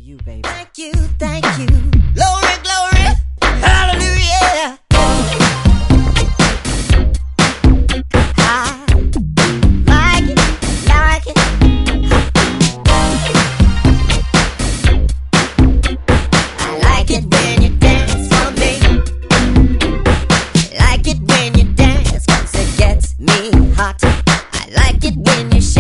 you, baby. Thank you. Glory, glory, hallelujah. I like it, like it. I like it when you dance for me. Like it when you dance, 'cause it gets me hot. I like it when you